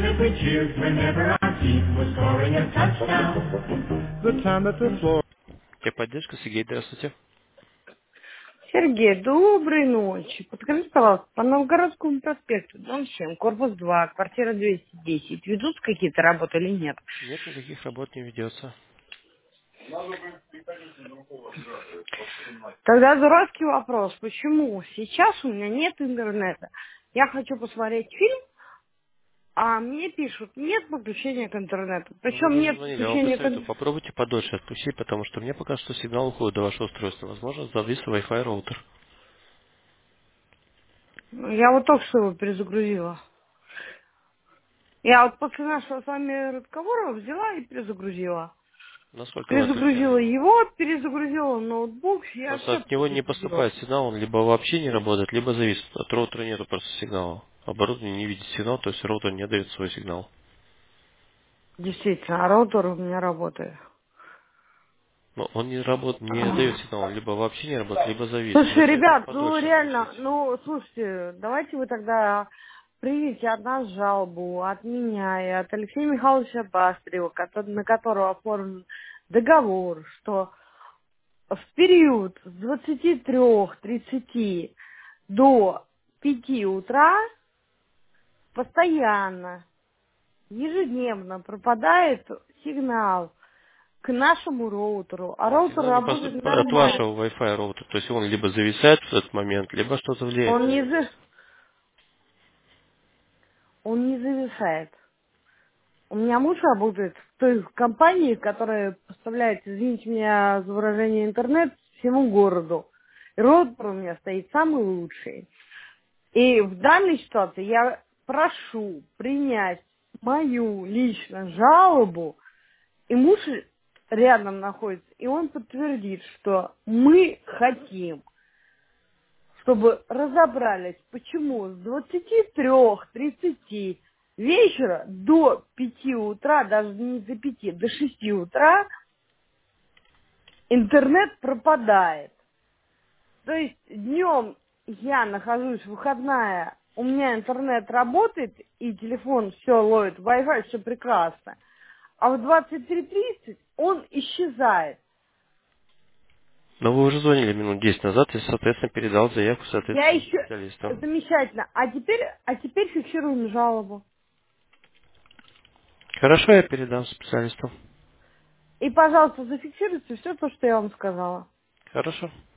together we cheered whenever our team was scoring a touchdown. The time that the floor... Техподдержка, Сергей, здравствуйте. Сергей, доброй ночи. Подскажите, пожалуйста, по Новгородскому проспекту, дом 7, корпус 2, квартира 210, ведутся какие-то работы или нет? Нет, никаких работ не ведется. Тогда дурацкий вопрос. Почему сейчас у меня нет интернета? Я хочу посмотреть фильм, а мне пишут, нет подключения к интернету. Ну, вы Причем уже нет звонили, я вам подключения к посоветую, интернету. попробуйте подольше отключить, потому что мне пока что сигнал уходит до вашего устройства. Возможно, завис Wi-Fi роутер. Я вот только что его перезагрузила. Я вот после нашего с вами разговора взяла и перезагрузила. Насколько вы Перезагрузила отключали? его, перезагрузила ноутбук, я Просто все от него не перезагрузила. поступает сигнал, он либо вообще не работает, либо завис. От роутера нету просто сигнала. Оборудование не видит сигнал, то есть роутер не дает свой сигнал. Действительно, а роутер у меня работает. Но он не работает, не дает сигнал, он либо вообще не работает, либо завис. Слушайте, Посоветую ребят, ну подольше реально, отключить. ну слушайте, давайте вы тогда примите от нас жалобу, от меня и от Алексея Михайловича Бастрева, на которого оформлен договор, что в период с 23:30 до 5 утра постоянно, ежедневно пропадает сигнал к нашему роутеру, а Нет, роутер сигнал не работает поступает от нормально. вашего Wi-Fi роутера. То есть он либо зависает в этот момент, либо что-то влияет Он на не, него. он не зависает. У меня муж работает в той компании, которая поставляет, извините меня за выражение, интернет всему городу. И роутер у меня стоит самый лучший. И в данной ситуации я прошу принять мою лично жалобу, и муж рядом находится, и он подтвердит, что мы хотим, чтобы разобрались, почему с 23:30 вечера до 5 утра, даже не до 5, до 6 утра интернет пропадает. То есть днем я нахожусь выходная, у меня интернет работает, и телефон все ловит, Wi-Fi, все прекрасно. А в 23:30 он исчезает. Но вы уже звонили минут 10 назад и, соответственно, передал заявку Я соответствующему еще... специалисту. Замечательно. А теперь фиксируем жалобу. Хорошо, я передам специалисту. И, пожалуйста, зафиксируйте все то, что я вам сказала. Хорошо.